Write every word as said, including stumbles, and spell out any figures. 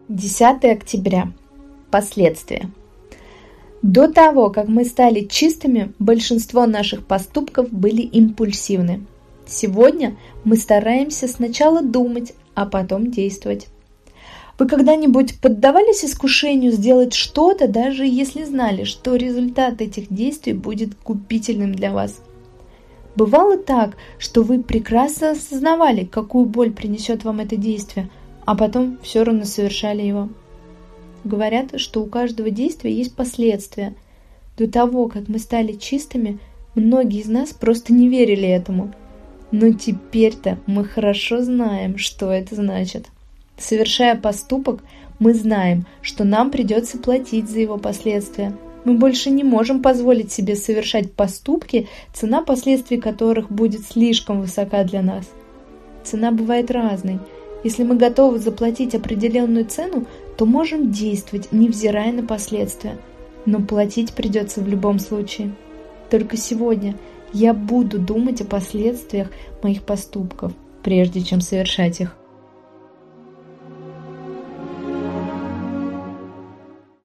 десятое октября. Последствия. До того, как мы стали чистыми, большинство наших поступков были импульсивны. Сегодня мы стараемся сначала думать, а потом действовать. Вы когда-нибудь поддавались искушению сделать что-то, даже если знали, что результат этих действий будет губительным для вас? Бывало так, что вы прекрасно осознавали, какую боль принесет вам это действие, а потом все равно совершали его. Говорят, что у каждого действия есть последствия. До того, как мы стали чистыми, многие из нас просто не верили этому. Но теперь-то мы хорошо знаем, что это значит. Совершая поступок, мы знаем, что нам придется платить за его последствия. Мы больше не можем позволить себе совершать поступки, цена последствий которых будет слишком высока для нас. Цена бывает разной. Если мы готовы заплатить определенную цену, то можем действовать, невзирая на последствия. Но платить придется в любом случае. Только сегодня я буду думать о последствиях моих поступков, прежде чем совершать их.